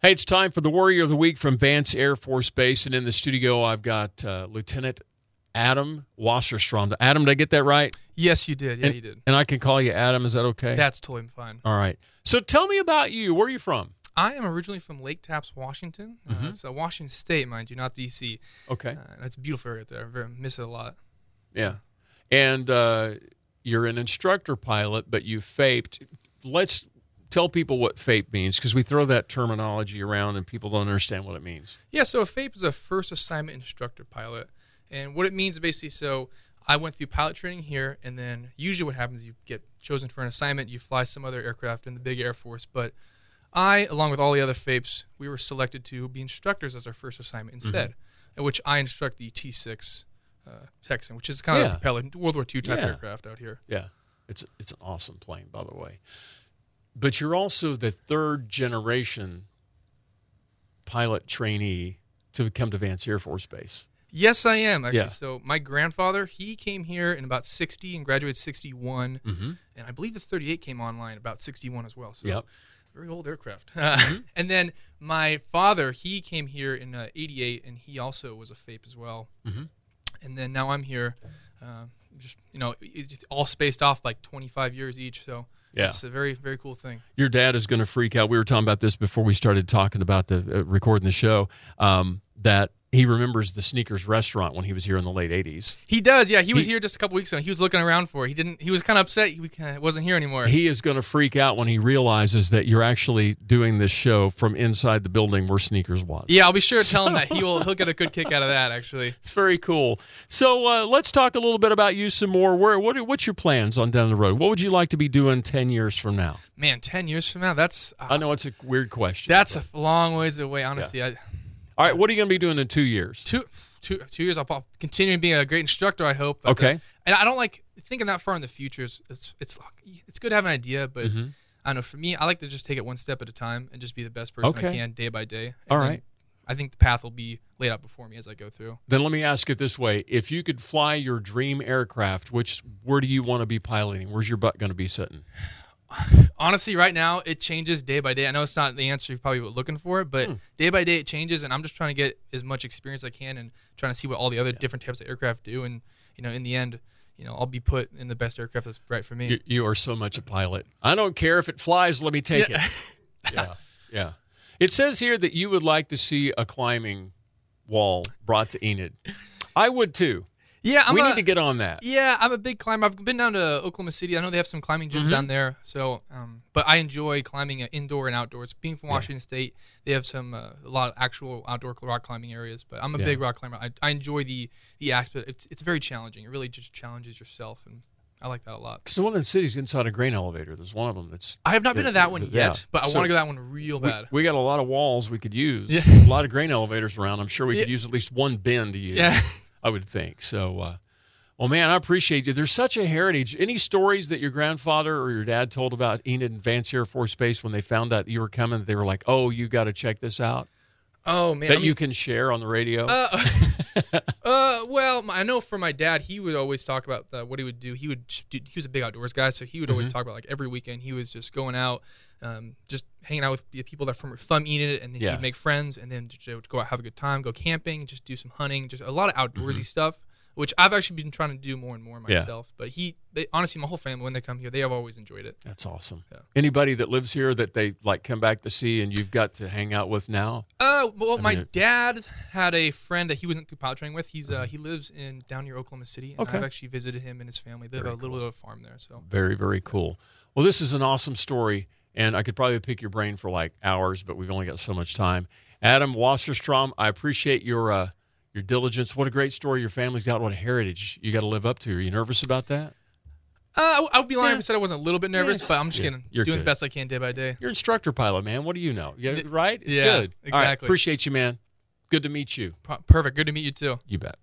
Hey, it's time for the Warrior of the Week from Vance Air Force Base, and in the studio I've got Lieutenant Adam Wasserstrom. Adam, did I get that right? Yes, you did. You did. And I can call you Adam. Is that okay? That's totally fine. All right. So tell me about you. Where are you from? I am originally from Lake Tapps, Washington. It's Washington State, mind you, not D.C. Okay. It's a beautiful area there. I miss it a lot. Yeah. And you're an instructor pilot, but you FAPed. Let's tell people what FAPE means, because we throw that terminology around and people don't understand what it means. Yeah, so a FAPE is a first assignment instructor pilot. And what it means basically, so I went through pilot training here, and then usually what happens is you get chosen for an assignment, you fly some other aircraft in the big Air Force. But I, along with all the other FAPEs, we were selected to be instructors as our first assignment instead, in which I instruct the T-6 Texan, which is kind of a propeller, World War II type aircraft out here. Yeah, it's an awesome plane, by the way. But you're also the third generation pilot trainee to come to Vance Air Force Base. Yes, I am, actually. Yeah. So my grandfather, he came here in about 60 and graduated 61. And I believe the 38 came online about 61 as well. So very old aircraft. And then my father, he came here in 88, and he also was a FAPE as well. And then now I'm here, just, it's all spaced off like 25 years each, so... Yeah. It's a very, very cool thing. Your dad is going to freak out. We were talking about this before we started talking about the recording the show, that he remembers the Sneakers restaurant when he was here in the late 80s. He does, yeah. He was here just a couple weeks ago. He was looking around for it. He was kind of upset he wasn't here anymore. He is going to freak out when he realizes that you're actually doing this show from inside the building where Sneakers was. Yeah, I'll be sure to tell him that. He'll get a good kick out of that, actually. It's very cool. So let's talk a little bit about you some more. What's your plans on down the road? What would you like to be doing 10 years from now? Man, 10 years from now, that's... I know it's a weird question. That's a long ways away, honestly. Yeah. All right, what are you going to be doing in 2 years? 2 years, I'll continue being a great instructor, I hope. Okay. And I don't like thinking that far in the future. It's good to have an idea, but I don't know. For me, I like to just take it one step at a time and just be the best person I can day by day. All right. I think the path will be laid out before me as I go through. Then let me ask it this way. If you could fly your dream aircraft, where do you want to be piloting? Where's your butt going to be sitting? Honestly, right now, it changes day by day. I know it's not the answer you're probably looking for, but day by day it changes, and I'm just trying to get as much experience as I can and trying to see what all the other different types of aircraft do. And, in the end, I'll be put in the best aircraft that's right for me. You are so much a pilot. I don't care if it flies, let me take it. Yeah. It says here that you would like to see a climbing wall brought to Enid. I would, too. Yeah, we need to get on that. Yeah, I'm a big climber. I've been down to Oklahoma City. I know they have some climbing gyms down there. So, but I enjoy climbing indoor and outdoors. Being from Washington State, they have some a lot of actual outdoor rock climbing areas. But I'm a big rock climber. I enjoy the aspect. It's very challenging. It really just challenges yourself, and I like that a lot. Because one of the cities inside a grain elevator. There's one of them that's... I have not been to that one yet, but I want to go to that one real bad. We got a lot of walls we could use. Yeah. A lot of grain elevators around. I'm sure we could use at least one bin to use. Yeah. I would think. So, well, man, I appreciate you. There's such a heritage. Any stories that your grandfather or your dad told about Enid and Vance Air Force Base when they found out you were coming, they were like, oh, you got to check this out? Oh, man. That you can share on the radio? Well, I know for my dad, he would always talk about what he would do. He was a big outdoors guy, so he would always talk about, like, every weekend he was just going out, just hanging out with the people that from Enid, and then he'd make friends, and then just go out, have a good time, go camping, just do some hunting, just a lot of outdoorsy stuff, which I've actually been trying to do more and more myself. But honestly, my whole family, when they come here, they have always enjoyed it. That's awesome. Yeah. Anybody that lives here that they come back to see and you've got to hang out with now? My dad had a friend that he wasn't through pilot training with. He lives down near Oklahoma City. And I've actually visited him and his family. They have a little bit of a farm there. So very, very cool. Well, this is an awesome story, and I could probably pick your brain for like hours, but we've only got so much time. Adam Wasserstrom, I appreciate your diligence. What a great story your family's got. What a heritage you got to live up to. Are you nervous about that? I would be lying if I said I wasn't a little bit nervous, but I'm just doing good. the best I can day by day. You're an instructor pilot, man. What do you know? Right? It's good. All right, exactly. appreciate you, man. Good to meet you. Perfect. Good to meet you, too. You bet.